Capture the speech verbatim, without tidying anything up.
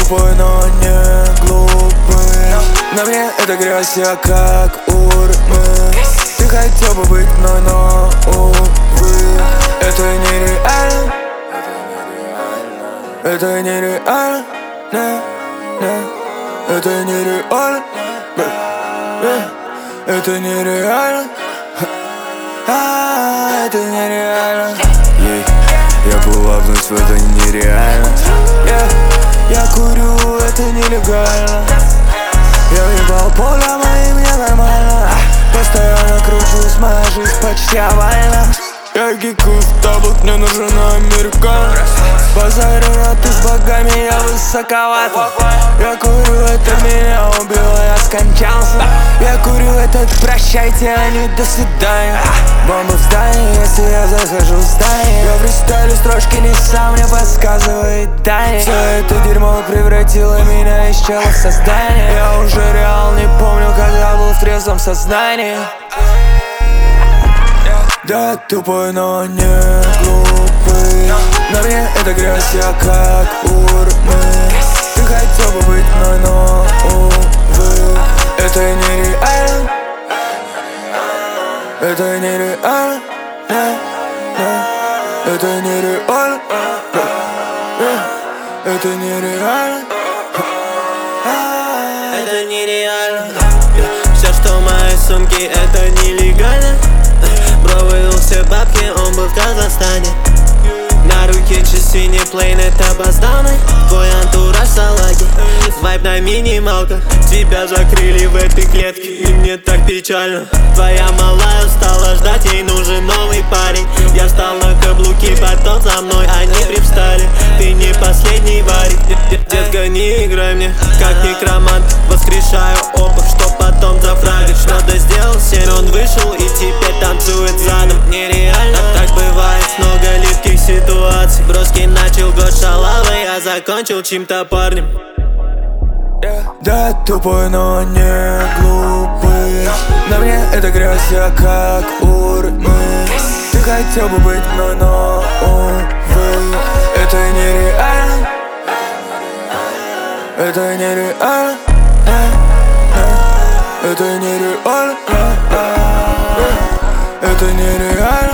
тупой, но не глупый. На мне эта грязь, я как урны. Ты хотел бы быть мной, но увы. Это нереально. Это нереально. Не, не. Это нереально. Это нереально. А, это нереально. Я полапнусь в это нереально. Yeah. Я курю, это нелегально. Я въебал поле, моим мне нормально. Постоянно кручусь, моя жизнь почти овальна. Я гикаю в таблок, мне нужен американ. Базарю на ты с богами, я высоковат. Я курю, это меня убило, я скончался. Я курю, этот прощайте, а не до свидания. Бомба в здании, если я захожу в здание. Я фристайлю строчки, не сам мне подсказывает Дани. Все это дерьмо превратило меня из чела в создание. Я уже реал не помню, когда был в трезвом сознании. Да, тупой, но не глупый. На мне эта грязь, я как урны. Ты хотел бы быть мной, но увы. Это нереально. Это нереально. Это нереально. Это нереально. Это нереально. Все, что в моей сумке, это нелегально. Бро вывел все бабки, он был в Казахстане. На руке часы, не плейнет опозданный. Твой антураж салаги, вайб на минималках. Тебя закрыли в этой клетке, и мне так печально. Твоя малая устала ждать, ей нужен новый парень. Я встал на каблуки, потом за мной они привстали. Ты не последний варик, детка, не играй мне как некромант. Воскрешаю опыт, чтоб потом зафрагать. Что-то сделал семь, он вышел и теперь танцует задом. Нереально, так бывает, много липких ситуаций. Броский начал год шалавой, я закончил чьим-то парнем. Да, тупой, но не глупый. На мне эта грязь, я как урны. Ты хотел бы быть мной, но увы. Это нереально. Это нереально. Это нереально. Это нереально.